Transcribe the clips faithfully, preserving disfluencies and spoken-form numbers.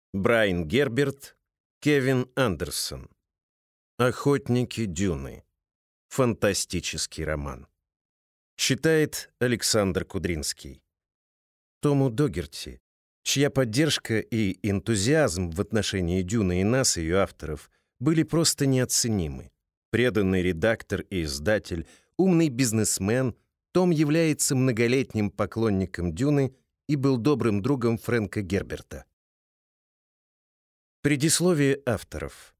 Брайан Герберт, Кевин Андерсон. «Охотники Дюны». Фантастический роман. Читает Александр Кудринский. Тому Догерти, чья поддержка и энтузиазм в отношении Дюны и нас, ее авторов, были просто неоценимы. Преданный редактор и издатель, умный бизнесмен, Том является многолетним поклонником Дюны и был добрым другом Фрэнка Герберта. Предисловие авторов.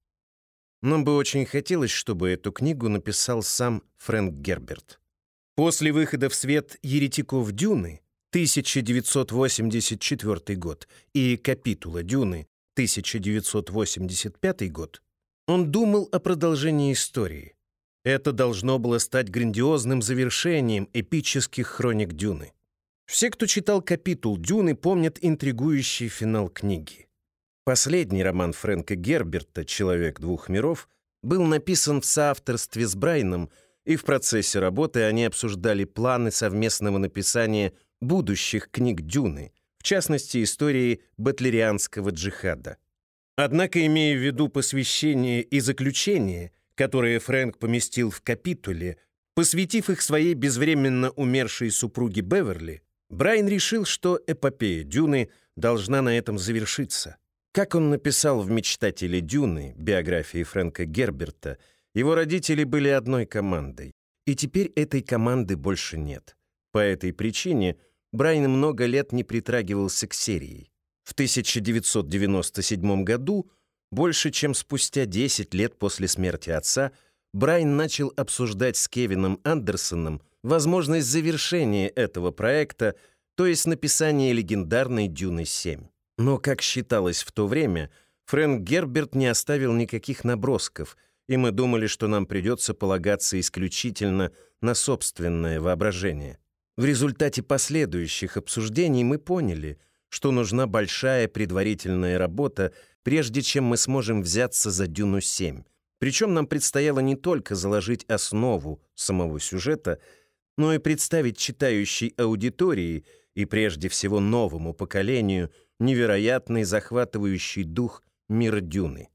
Нам бы очень хотелось, чтобы эту книгу написал сам Фрэнк Герберт. После выхода в свет «Еретиков Дюны» тысяча девятьсот восемьдесят четвёртый год и «Капитула Дюны» тысяча девятьсот восемьдесят пятый год, он думал о продолжении истории. Это должно было стать грандиозным завершением эпических хроник Дюны. Все, кто читал «Капитул Дюны», помнят интригующий финал книги. Последний роман Фрэнка Герберта «Человек двух миров» был написан в соавторстве с Брайаном, и в процессе работы они обсуждали планы совместного написания будущих книг Дюны, в частности, истории батлерианского джихада. Однако, имея в виду посвящение и заключение, которые Фрэнк поместил в капитуле, посвятив их своей безвременно умершей супруге Беверли, Брайан решил, что эпопея Дюны должна на этом завершиться. Как он написал в «Мечтателе Дюны», биографии Фрэнка Герберта, его родители были одной командой, и теперь этой команды больше нет. По этой причине Брайан много лет не притрагивался к серии. В тысяча девятьсот девяносто седьмом году, больше чем спустя десять лет после смерти отца, Брайан начал обсуждать с Кевином Андерсоном возможность завершения этого проекта, то есть написания легендарной «Дюны семь». Но, как считалось в то время, Фрэнк Герберт не оставил никаких набросков, и мы думали, что нам придется полагаться исключительно на собственное воображение. В результате последующих обсуждений мы поняли, что нужна большая предварительная работа, прежде чем мы сможем взяться за «Дюну семь». Причем нам предстояло не только заложить основу самого сюжета, но и представить читающей аудитории и прежде всего новому поколению невероятный захватывающий дух мира Дюны.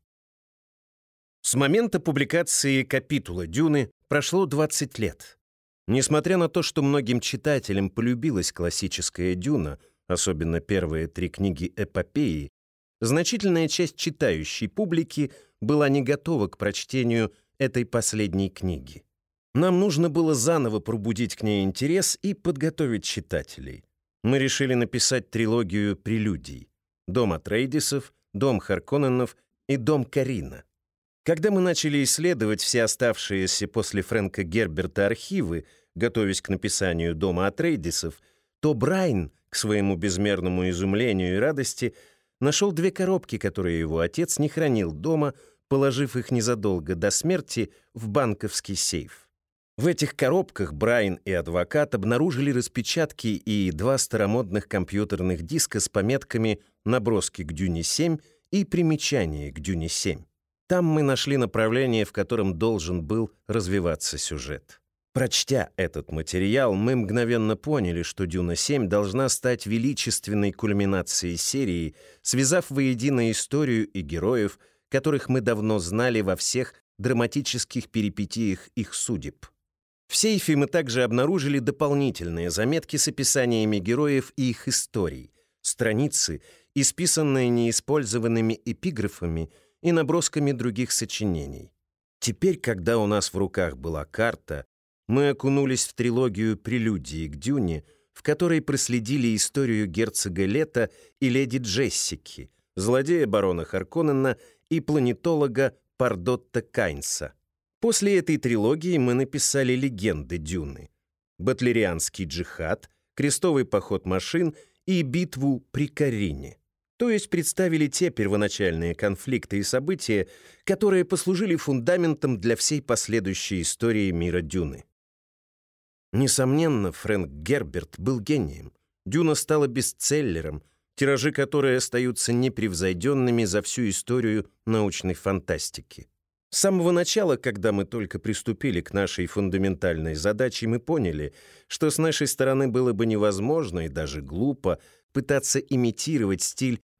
С момента публикации «Капитула Дюны» прошло двадцать лет. Несмотря на то, что многим читателям полюбилась классическая Дюна, особенно первые три книги эпопеи, значительная часть читающей публики была не готова к прочтению этой последней книги. Нам нужно было заново пробудить к ней интерес и подготовить читателей. Мы решили написать трилогию прелюдий: «Дом Атрейдисов», «Дом Харконненов» и «Дом Карина». Когда мы начали исследовать все оставшиеся после Фрэнка Герберта архивы, готовясь к написанию «Дома Атрейдисов», то Брайан, к своему безмерному изумлению и радости, нашел две коробки, которые его отец не хранил дома, положив их незадолго до смерти в банковский сейф. В этих коробках Брайан и адвокат обнаружили распечатки и два старомодных компьютерных диска с пометками «Наброски к Дюне семь» и «Примечания к Дюне семь». Там мы нашли направление, в котором должен был развиваться сюжет. Прочтя этот материал, мы мгновенно поняли, что «Дюна семь» должна стать величественной кульминацией серии, связав воедино историю и героев, которых мы давно знали во всех драматических перипетиях их судеб. В сейфе мы также обнаружили дополнительные заметки с описаниями героев и их историй, страницы, исписанные неиспользованными эпиграфами и набросками других сочинений. Теперь, когда у нас в руках была карта, мы окунулись в трилогию «Прелюдии к Дюне», в которой проследили историю герцога Лето и леди Джессики, злодея барона Харконнена и планетолога Пардотта Кайнса. После этой трилогии мы написали «Легенды Дюны», «Батлерианский джихад», «Крестовый поход машин» и «Битву при Карине». То есть представили те первоначальные конфликты и события, которые послужили фундаментом для всей последующей истории мира Дюны. Несомненно, Фрэнк Герберт был гением. Дюна стала бестселлером, тиражи которой остаются непревзойденными за всю историю научной фантастики. С самого начала, когда мы только приступили к нашей фундаментальной задаче, мы поняли, что с нашей стороны было бы невозможно и даже глупо пытаться имитировать стиль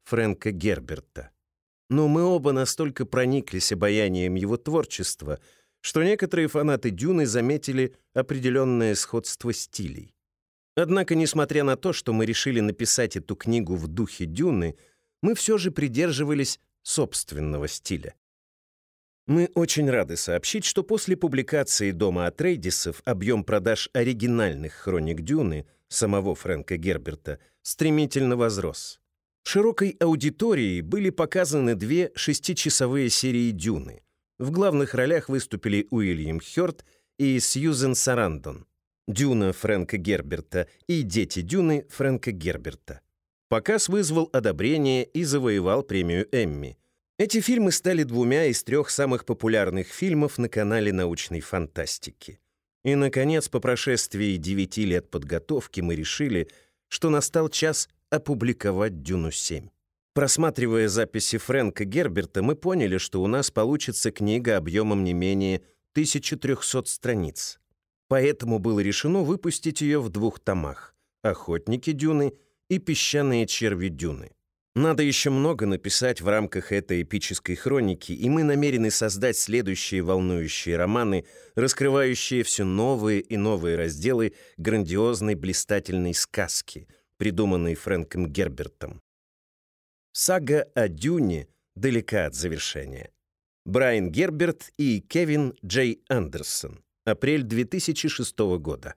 Фрэнка Герберта. Но мы оба настолько прониклись обаянием его творчества, что некоторые фанаты «Дюны» заметили определенное сходство стилей. Однако, несмотря на то, что мы решили написать эту книгу в духе «Дюны», мы все же придерживались собственного стиля. Мы очень рады сообщить, что после публикации дома Атрейдисов объем продаж оригинальных хроник «Дюны» самого Фрэнка Герберта стремительно возрос. Широкой аудитории были показаны две шестичасовые серии «Дюны». В главных ролях выступили Уильям Хёрд и Сьюзен Сарандон. «Дюна» Фрэнка Герберта и «Дети Дюны» Фрэнка Герберта. Показ вызвал одобрение и завоевал премию Эмми. Эти фильмы стали двумя из трех самых популярных фильмов на канале научной фантастики. И, наконец, по прошествии девяти лет подготовки мы решили, что настал час опубликовать «Дюну семь». Просматривая записи Фрэнка Герберта, мы поняли, что у нас получится книга объемом не менее тысячи трёхсот страниц. Поэтому было решено выпустить ее в двух томах «Охотники Дюны» и «Песчаные черви Дюны». Надо еще много написать в рамках этой эпической хроники, и мы намерены создать следующие волнующие романы, раскрывающие все новые и новые разделы грандиозной блистательной сказки, придуманной Фрэнком Гербертом. Сага о Дюне далека от завершения. Брайан Герберт и Кевин Джей Андерсон. Апрель две тысячи шестого года.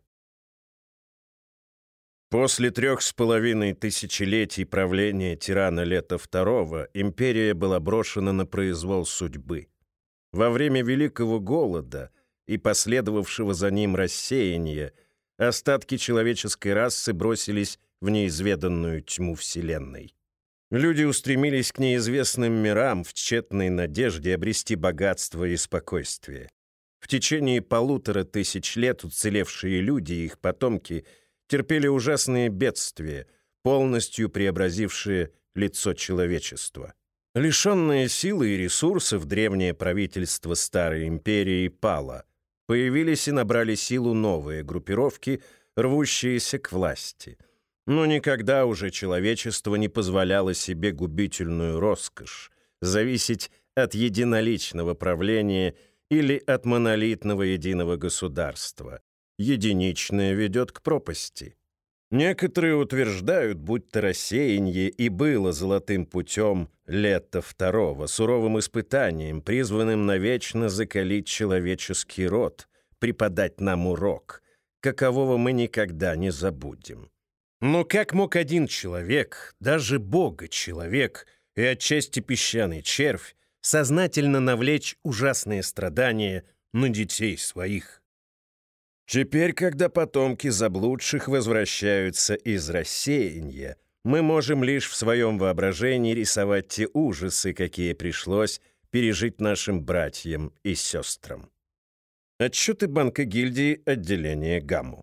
После трех с половиной тысячелетий правления тирана Лета второго империя была брошена на произвол судьбы. Во время Великого Голода и последовавшего за ним рассеяния остатки человеческой расы бросились в неизведанную тьму Вселенной. Люди устремились к неизвестным мирам в тщетной надежде обрести богатство и спокойствие. В течение полутора тысяч лет уцелевшие люди и их потомки терпели ужасные бедствия, полностью преобразившие лицо человечества. Лишенное силы и ресурсов, древнее правительство Старой Империи пало. Появились и набрали силу новые группировки, рвущиеся к власти. Но никогда уже человечество не позволяло себе губительную роскошь зависеть от единоличного правления или от монолитного единого государства. Единичное ведет к пропасти. Некоторые утверждают, будто рассеяние и было золотым путем Лета второго, суровым испытанием, призванным навечно закалить человеческий род, преподать нам урок, какового мы никогда не забудем. Но как мог один человек, даже Бога-человек и отчасти песчаный червь, сознательно навлечь ужасные страдания на детей своих? Теперь, когда потомки заблудших возвращаются из рассеяния, мы можем лишь в своем воображении рисовать те ужасы, какие пришлось пережить нашим братьям и сестрам. Отчеты Банка гильдии отделения Гамму.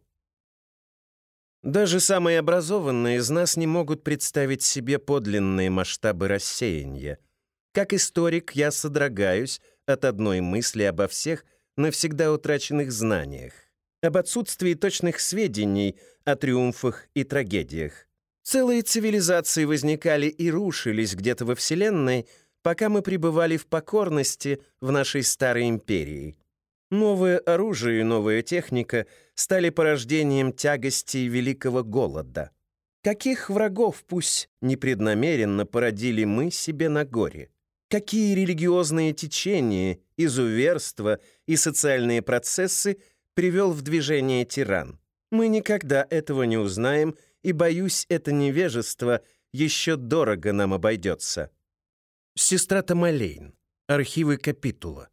Даже самые образованные из нас не могут представить себе подлинные масштабы рассеяния. Как историк я содрогаюсь от одной мысли обо всех навсегда утраченных знаниях, об отсутствии точных сведений о триумфах и трагедиях. Целые цивилизации возникали и рушились где-то во Вселенной, пока мы пребывали в покорности в нашей старой империи. Новое оружие и новая техника стали порождением тягостей Великого Голода. Каких врагов, пусть непреднамеренно, породили мы себе на горе? Какие религиозные течения, изуверства и социальные процессы привел в движение тиран? Мы никогда этого не узнаем, и, боюсь, это невежество еще дорого нам обойдется. Сестра Тамалейн. Архивы Капитула.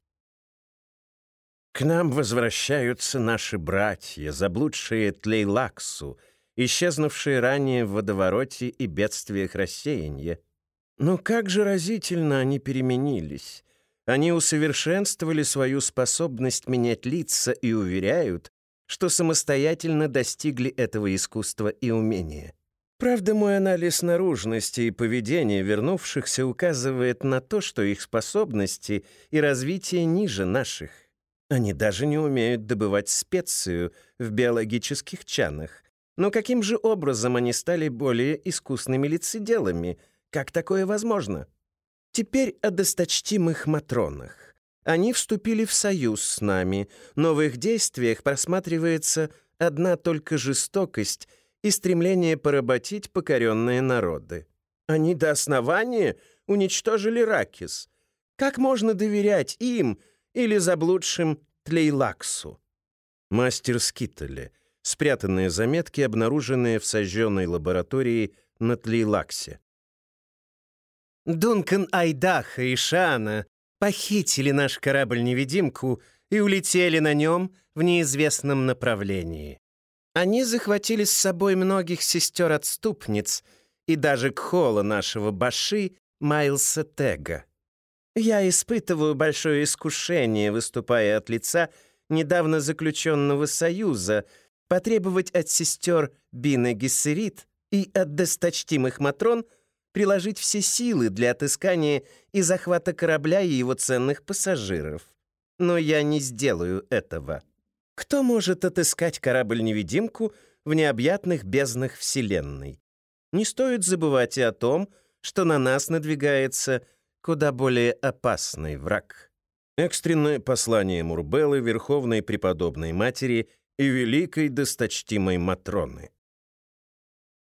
К нам возвращаются наши братья, заблудшие Тлейлаксу, исчезнувшие ранее в водовороте и бедствиях рассеяния. Но как же разительно они переменились. Они усовершенствовали свою способность менять лица и уверяют, что самостоятельно достигли этого искусства и умения. Правда, мой анализ наружности и поведения вернувшихся указывает на то, что их способности и развитие ниже наших. Они даже не умеют добывать специю в биологических чанах. Но каким же образом они стали более искусными лицеделами, Как такое возможно? Теперь о досточтимых Матронах. Они вступили в союз с нами, но в их действиях просматривается одна только жестокость и стремление поработить покоренные народы. Они до основания уничтожили Ракис. Как можно доверять им или заблудшим Тлейлаксу? Мастер Скиттеле. Спрятанные заметки, обнаруженные в сожженной лаборатории на Тлейлаксе. Дункан Айдаха и Шана похитили наш корабль-невидимку и улетели на нем в неизвестном направлении. Они захватили с собой многих сестер-отступниц и даже кхола нашего Баши Майлса Тега. Я испытываю большое искушение, выступая от лица недавно заключенного союза, потребовать от сестер Бине Гессерит и от досточтимых Матрон приложить все силы для отыскания и захвата корабля и его ценных пассажиров. Но я не сделаю этого. Кто может отыскать корабль-невидимку в необъятных безднах Вселенной? Не стоит забывать и о том, что на нас надвигается куда более опасный враг. Экстренное послание Мурбеллы, Верховной Преподобной Матери и Великой Досточтимой Матроны.